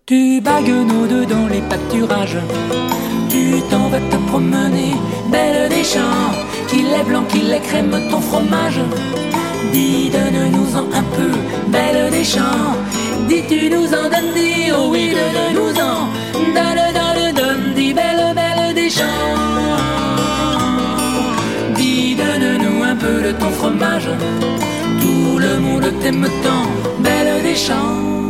Tu bagues nos deux dans les pâturages. Tu t'en vas te promener, belle des champs, qu'il est blanc, qu'il est crème ton fromage. Dis, donne-nous-en un peu, belle des champs. Dis, tu nous en donnes, dis, oh oui, donne-nous-en. Donne, dis, belle, belle des champs. Dis, donne-nous un peu de ton fromage. Tout le monde t'aime tant, belle des champs.